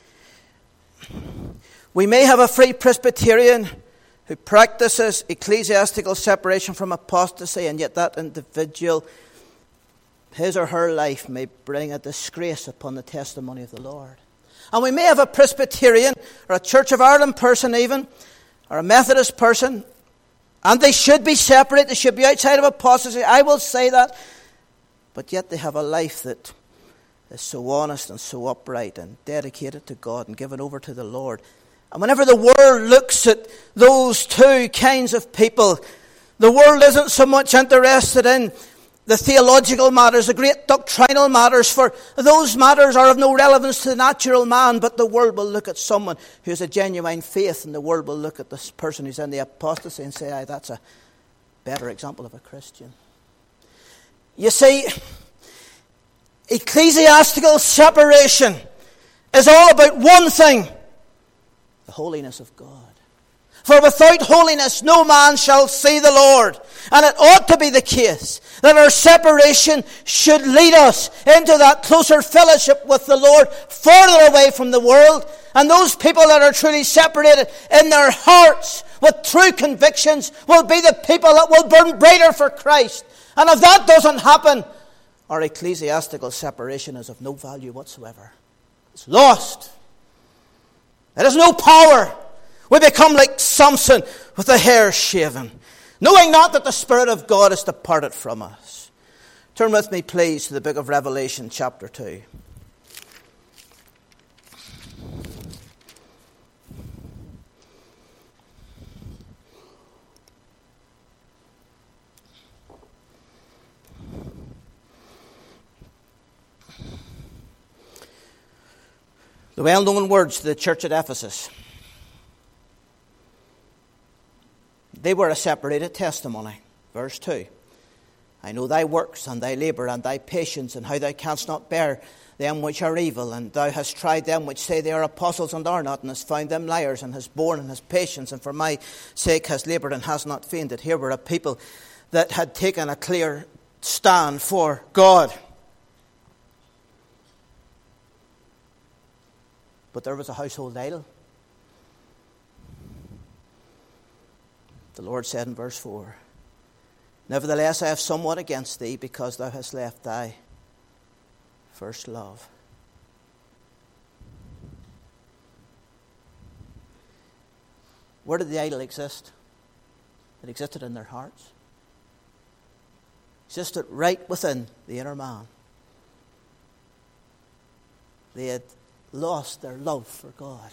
We may have a free Presbyterian who practices ecclesiastical separation from apostasy, and yet that individual, his or her life may bring a disgrace upon the testimony of the Lord. And we may have a Presbyterian or a Church of Ireland person even, or a Methodist person, and they should be separate, they should be outside of apostasy, I will say that, but yet they have a life that is so honest and so upright and dedicated to God and given over to the Lord. And whenever the world looks at those two kinds of people, the world isn't so much interested in the theological matters, the great doctrinal matters, for those matters are of no relevance to the natural man, but the world will look at someone who has a genuine faith, and the world will look at this person who's in the apostasy and say, aye, that's a better example of a Christian. You see, ecclesiastical separation is all about one thing: the holiness of God. For without holiness no man shall see the Lord. And it ought to be the case that our separation should lead us into that closer fellowship with the Lord, further away from the world. And those people that are truly separated in their hearts with true convictions will be the people that will burn brighter for Christ. And if that doesn't happen, our ecclesiastical separation is of no value whatsoever. It's lost. It has no power. We become like Samson with the hair shaven, knowing not that the Spirit of God is departed from us. Turn with me, please, to the book of Revelation, chapter two. The well-known words to the church at Ephesus. They were a separated testimony. Verse two. I know thy works and thy labour and thy patience, and how thou canst not bear them which are evil, and thou hast tried them which say they are apostles and are not, and hast found them liars, and hast borne and hast patience, and for my sake hast laboured and hast not fainted. Here were a people that had taken a clear stand for God. But there was a household idol. The Lord said in verse four, nevertheless I have somewhat against thee, because thou hast left thy first love. Where did the idol exist? It existed in their hearts. It existed right within the inner man. They had lost their love for God.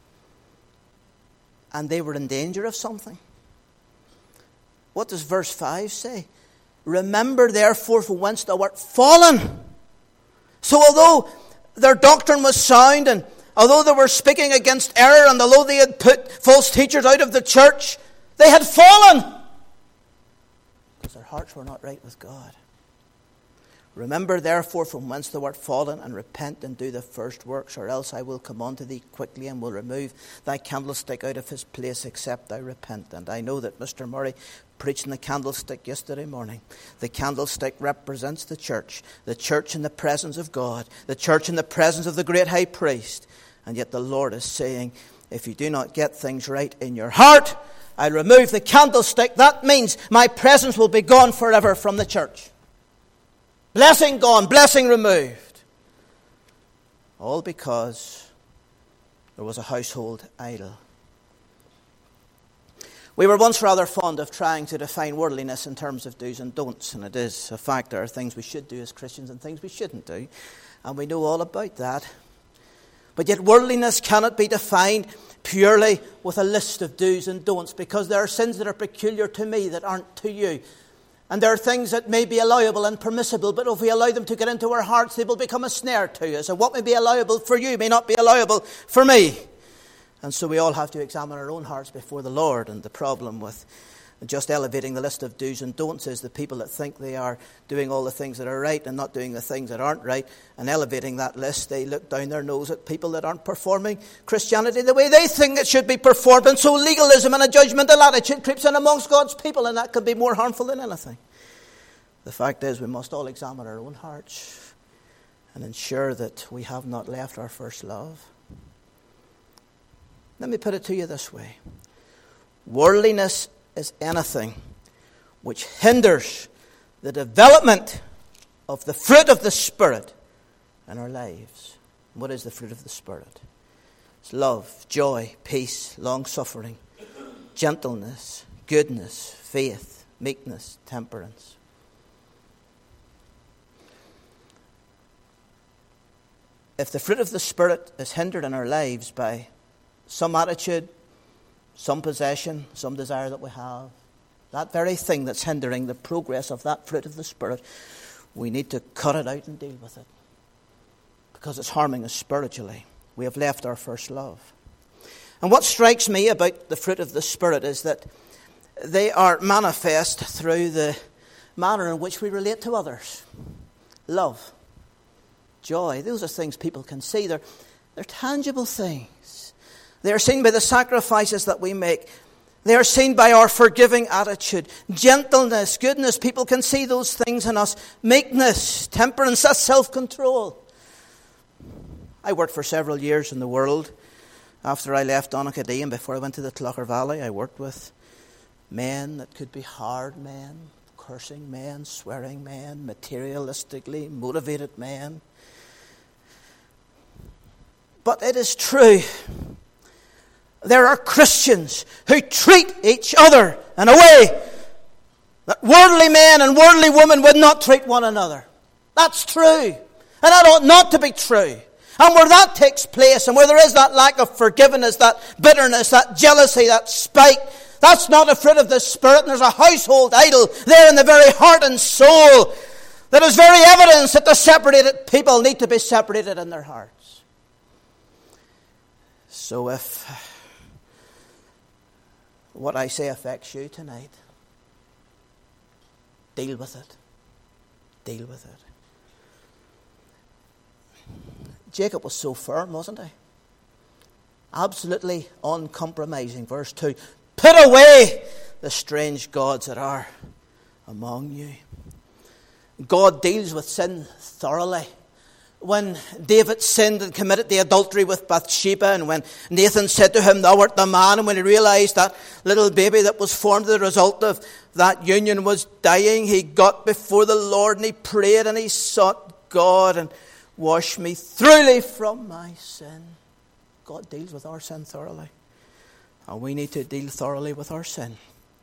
And they were in danger of something. What does verse five say? Remember therefore from whence thou art fallen. So although their doctrine was sound, and although they were speaking against error, and although they had put false teachers out of the church, they had fallen. Because their hearts were not right with God. Remember therefore from whence thou art fallen, and repent and do the first works, or else I will come unto thee quickly and will remove thy candlestick out of his place, except thou repent. And I know that Mister Murray preached in the candlestick yesterday morning. The candlestick represents the church, the church in the presence of God, the church in the presence of the great high priest. And yet the Lord is saying, if you do not get things right in your heart, I remove the candlestick. That means my presence will be gone forever from the church. Blessing gone, blessing removed. All because there was a household idol. We were once rather fond of trying to define worldliness in terms of do's and don'ts, and it is a fact there are things we should do as Christians and things we shouldn't do, and we know all about that. But yet worldliness cannot be defined purely with a list of do's and don'ts, because there are sins that are peculiar to me that aren't to you. And there are things that may be allowable and permissible, but if we allow them to get into our hearts, they will become a snare to us. And what may be allowable for you may not be allowable for me. And so we all have to examine our own hearts before the Lord. And the problem with just elevating the list of do's and don'ts is the people that think they are doing all the things that are right and not doing the things that aren't right. And elevating that list, they look down their nose at people that aren't performing Christianity the way they think it should be performed. And so legalism and a judgmental attitude creeps in amongst God's people, and that could be more harmful than anything. The fact is, we must all examine our own hearts and ensure that we have not left our first love. Let me put it to you this way. Worldliness is anything which hinders the development of the fruit of the Spirit in our lives. What is the fruit of the Spirit? It's love, joy, peace, long-suffering, gentleness, goodness, faith, meekness, temperance. If the fruit of the Spirit is hindered in our lives by some attitude, some possession, some desire that we have, that very thing that's hindering the progress of that fruit of the Spirit, we need to cut it out and deal with it, because it's harming us spiritually. We have left our first love. And what strikes me about the fruit of the Spirit is that they are manifest through the manner in which we relate to others. Love, joy, those are things people can see. They're, they're tangible things. They are seen by the sacrifices that we make. They are seen by our forgiving attitude. Gentleness, goodness, people can see those things in us. Meekness, temperance, that's self-control. I worked for several years in the world. After I left Donaghadee and before I went to the Clougher Valley, I worked with men that could be hard men, cursing men, swearing men, materialistically motivated men. But it is true, there are Christians who treat each other in a way that worldly men and worldly women would not treat one another. That's true. And that ought not to be true. And where that takes place, and where there is that lack of forgiveness, that bitterness, that jealousy, that spite, that's not a fruit of the Spirit. And there's a household idol there in the very heart and soul that is very evidence that the separated people need to be separated in their hearts. So if what I say affects you tonight, deal with it. Deal with it. Jacob was so firm, wasn't he? Absolutely uncompromising. Verse two. Put away the strange gods that are among you. God deals with sin thoroughly. When David sinned and committed the adultery with Bathsheba, and when Nathan said to him, "Thou art the man," and when he realized that little baby that was formed as a result of that union was dying, he got before the Lord and he prayed and he sought God, and wash me thoroughly from my sin. God deals with our sin thoroughly, and we need to deal thoroughly with our sin.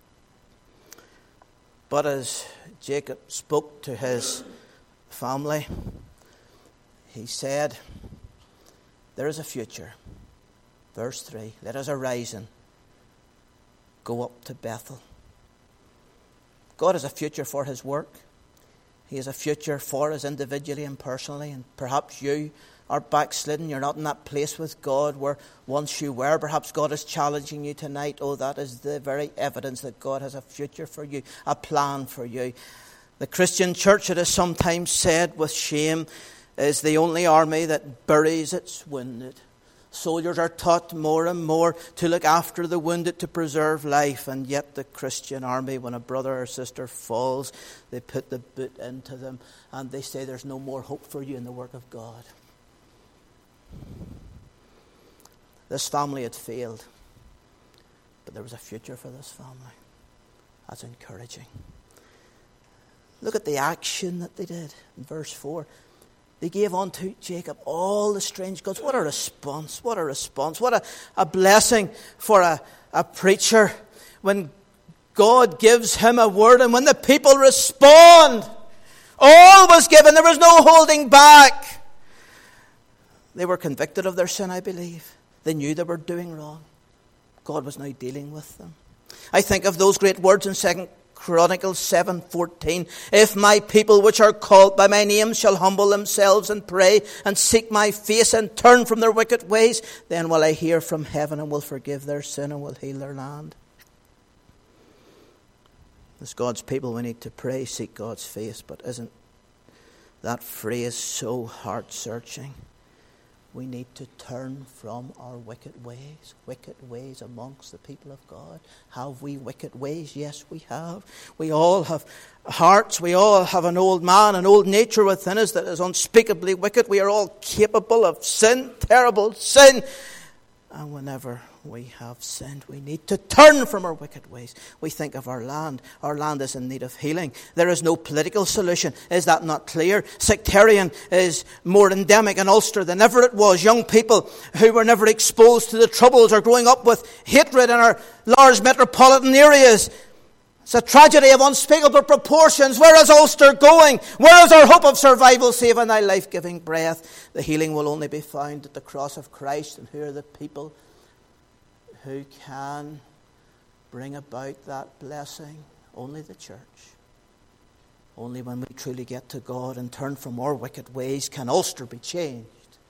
But as Jacob spoke to his family, he said, there is a future. Verse three, let us arise and go up to Bethel. God has a future for his work. He has a future for us individually and personally. And perhaps you are backslidden. You're not in that place with God where once you were. Perhaps God is challenging you tonight. Oh, that is the very evidence that God has a future for you, a plan for you. The Christian church, it is sometimes said with shame, is the only army that buries its wounded. Soldiers are taught more and more to look after the wounded, to preserve life. And yet the Christian army, when a brother or sister falls, they put the boot into them and they say there's no more hope for you in the work of God. This family had failed, but there was a future for this family. That's encouraging. Look at the action that they did in verse four. They gave unto Jacob all the strange gods. What a response. What a response. What a, a blessing for a, a preacher when God gives him a word and when the people respond. All was given. There was no holding back. They were convicted of their sin, I believe. They knew they were doing wrong. God was now dealing with them. I think of those great words in Second Chronicles seven fourteen. If my people which are called by my name shall humble themselves and pray and seek my face and turn from their wicked ways, then will I hear from heaven and will forgive their sin and will heal their land. As God's people, we need to pray, seek God's face. But isn't that phrase so heart-searching? We need to turn from our wicked ways. Wicked ways amongst the people of God. Have we wicked ways? Yes, we have. We all have hearts. We all have an old man, an old nature within us that is unspeakably wicked. We are all capable of sin, terrible sin. And whenever we have sinned, we need to turn from our wicked ways. We think of our land. Our land is in need of healing. There is no political solution. Is that not clear? Sectarian is more endemic in Ulster than ever it was. Young people who were never exposed to the troubles are growing up with hatred in our large metropolitan areas. It's a tragedy of unspeakable proportions. Where is Ulster going? Where is our hope of survival, save in thy life-giving breath? The healing will only be found at the cross of Christ. And who are the people who can bring about that blessing? Only the church. Only when we truly get to God and turn from our wicked ways can Ulster be changed.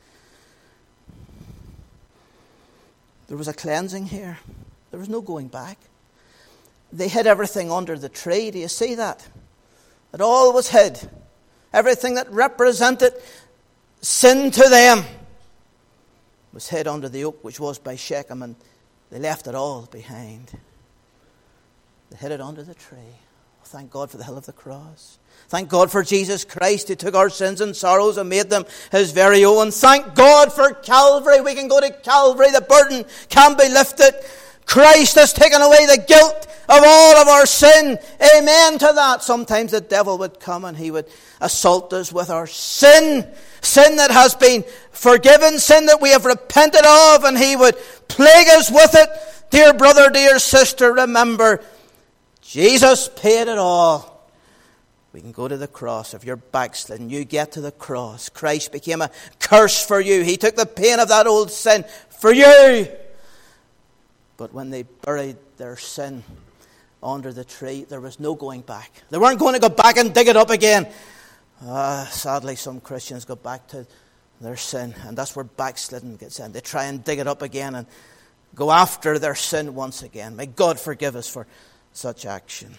There was a cleansing here. There was no going back. They hid everything under the tree. Do you see that? It all was hid. Everything that represented sin to them was hid under the oak which was by Shechem, and they left it all behind. They hid it under the tree. Oh, thank God for the hill of the cross. Thank God for Jesus Christ who took our sins and sorrows and made them his very own. Thank God for Calvary. We can go to Calvary. The burden can be lifted. Christ has taken away the guilt of all of our sin. Amen to that. Sometimes the devil would come and he would assault us with our sin. Sin that has been forgiven. Sin that we have repented of. And he would plague us with it. Dear brother, dear sister, remember, Jesus paid it all. We can go to the cross. If you're backslidden, you get to the cross. Christ became a curse for you. He took the pain of that old sin for you. But when they buried their sin under the tree, there was no going back. They weren't going to go back and dig it up again. Uh, sadly, some Christians go back to their sin, and that's where backsliding gets in. They try and dig it up again and go after their sin once again. May God forgive us for such action.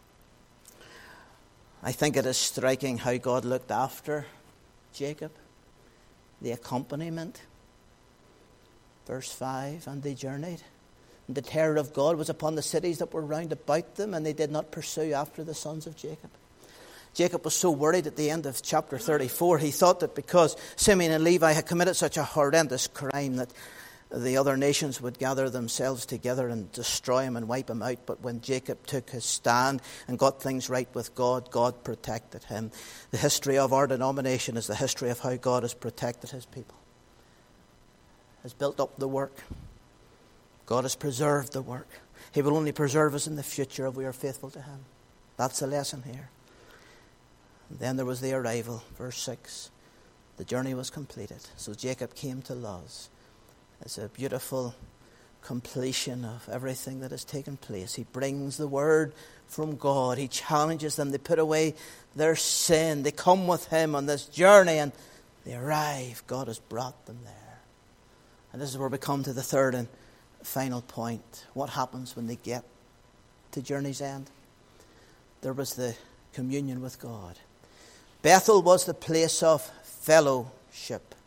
I think it is striking how God looked after Jacob. The accompaniment. Verse five, and they journeyed. And the terror of God was upon the cities that were round about them, and they did not pursue after the sons of Jacob. Jacob was so worried at the end of chapter thirty-four, he thought that because Simeon and Levi had committed such a horrendous crime that the other nations would gather themselves together and destroy him and wipe him out. But when Jacob took his stand and got things right with God, God protected him. The history of our denomination is the history of how God has protected his people. Has built up the work. God has preserved the work. He will only preserve us in the future if we are faithful to him. That's the lesson here. And then there was the arrival, verse six. The journey was completed. So Jacob came to Luz. It's a beautiful completion of everything that has taken place. He brings the word from God. He challenges them. They put away their sin. They come with him on this journey and they arrive. God has brought them there. And this is where we come to the third and final point. What happens when they get to journey's end? There was the communion with God. Bethel was the place of fellowship.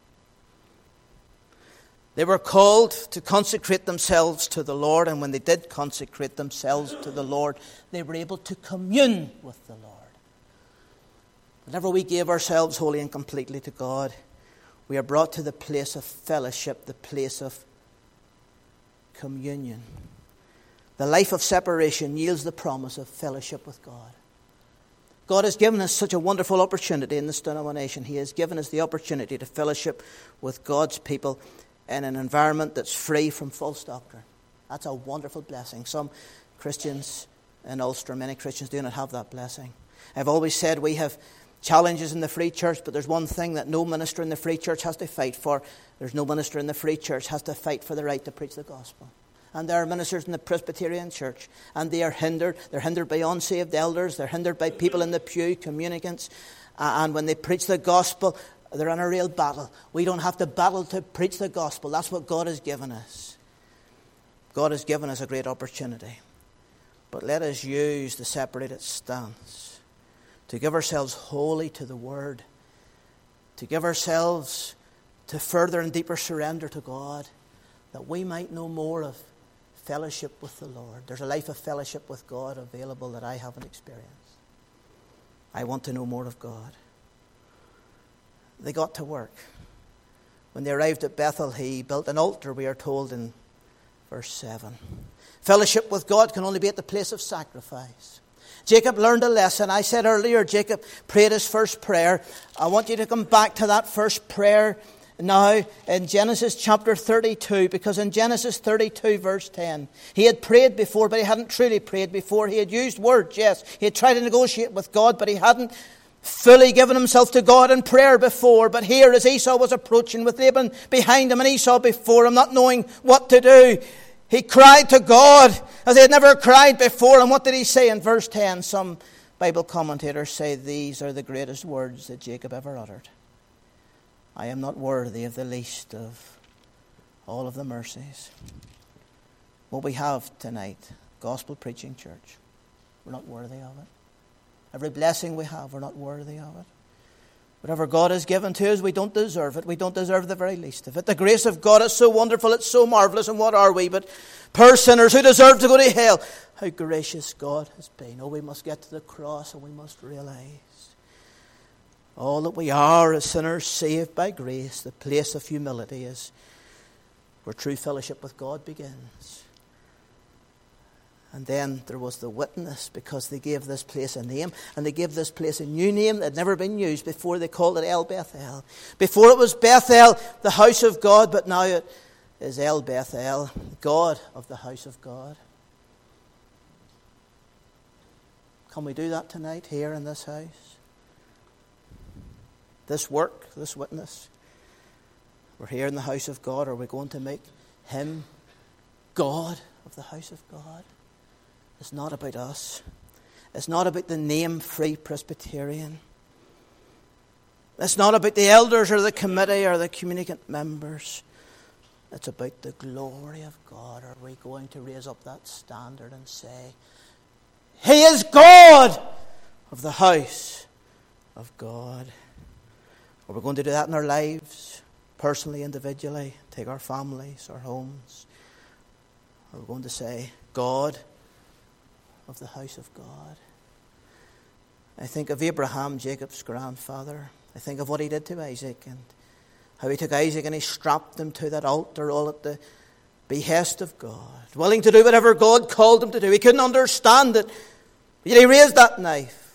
They were called to consecrate themselves to the Lord, and when they did consecrate themselves to the Lord, they were able to commune with the Lord. Whenever we give ourselves wholly and completely to God, we are brought to the place of fellowship, the place of communion. The life of separation yields the promise of fellowship with God. God has given us such a wonderful opportunity in this denomination. He has given us the opportunity to fellowship with God's people in an environment that's free from false doctrine. That's a wonderful blessing. Some Christians in Ulster, many Christians do not have that blessing. I've always said we have challenges in the free church, but there's one thing that no minister in the free church has to fight for. There's no minister in the free church has to fight for the right to preach the gospel. And there are ministers in the Presbyterian church, and they are hindered. They're hindered by unsaved elders. They're hindered by people in the pew, communicants. Uh, and when they preach the gospel, they're in a real battle. We don't have to battle to preach the gospel. That's what God has given us. God has given us a great opportunity. But let us use the separated stance to give ourselves wholly to the Word, to give ourselves to further and deeper surrender to God, that we might know more of fellowship with the Lord. There's a life of fellowship with God available that I haven't experienced. I want to know more of God. They got to work. When they arrived at Bethel, he built an altar, we are told in verse seven. Fellowship with God can only be at the place of sacrifice. Jacob learned a lesson. I said earlier, Jacob prayed his first prayer. I want you to come back to that first prayer now in Genesis chapter thirty-two, because in Genesis thirty-two verse ten, he had prayed before, but he hadn't truly prayed before. He had used words, yes. He had tried to negotiate with God, but he hadn't fully given himself to God in prayer before. But here, as Esau was approaching with Laban behind him and Esau before him, not knowing what to do, he cried to God as he had never cried before. And what did he say in verse ten? Some Bible commentators say these are the greatest words that Jacob ever uttered. I am not worthy of the least of all of the mercies. What we have tonight, gospel preaching church, we're not worthy of it. Every blessing we have, we're not worthy of it. Whatever God has given to us, we don't deserve it. We don't deserve the very least of it. The grace of God is so wonderful, it's so marvelous, and what are we but poor sinners who deserve to go to hell? How gracious God has been. Oh, we must get to the cross and we must realize all that we are as sinners saved by grace. The place of humility is where true fellowship with God begins. And then there was the witness, because they gave this place a name, and they gave this place a new name that had never been used before. They called it El Bethel. Before it was Bethel, the house of God, but now it is El Bethel, God of the house of God. Can we do that tonight here in this house? This work, this witness. We're here in the house of God. Are we going to make him God of the house of God? It's not about us. It's not about the name Free Presbyterian. It's not about the elders or the committee or the communicant members. It's about the glory of God. Are we going to raise up that standard and say, he is God of the house of God? Are we going to do that in our lives, personally, individually, take our families, our homes? Are we going to say, God of the house of God? I think of Abraham, Jacob's grandfather. I think of what he did to Isaac and how he took Isaac and he strapped him to that altar all at the behest of God, willing to do whatever God called him to do. He couldn't understand it, but yet he raised that knife.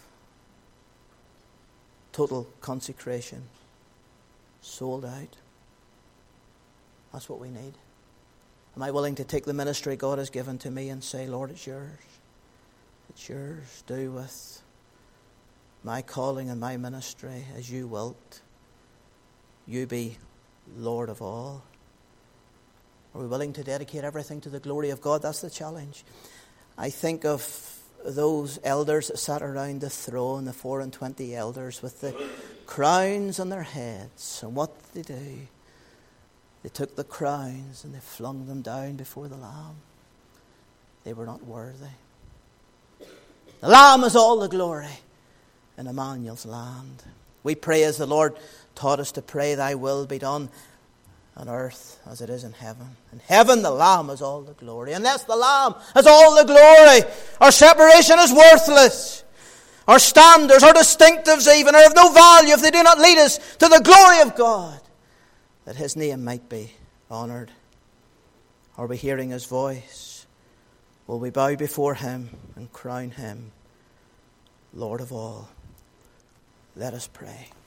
Total consecration, sold out. That's what we need. Am I willing to take the ministry God has given to me and say, Lord, it's yours. It's yours. Do with my calling and my ministry as you wilt. You be Lord of all. Are we willing to dedicate everything to the glory of God? That's the challenge. I think of those elders that sat around the throne, the four and twenty elders with the crowns on their heads. And what did they do? They took the crowns and they flung them down before the Lamb. They were not worthy. The Lamb is all the glory in Emmanuel's land. We pray as the Lord taught us to pray, thy will be done on earth as it is in heaven. In heaven the Lamb is all the glory. Unless the Lamb is all the glory, our separation is worthless. Our standards, our distinctives even, are of no value if they do not lead us to the glory of God, that his name might be honoured. Are we hearing his voice? Will we bow before him and crown him Lord of all? Let us pray.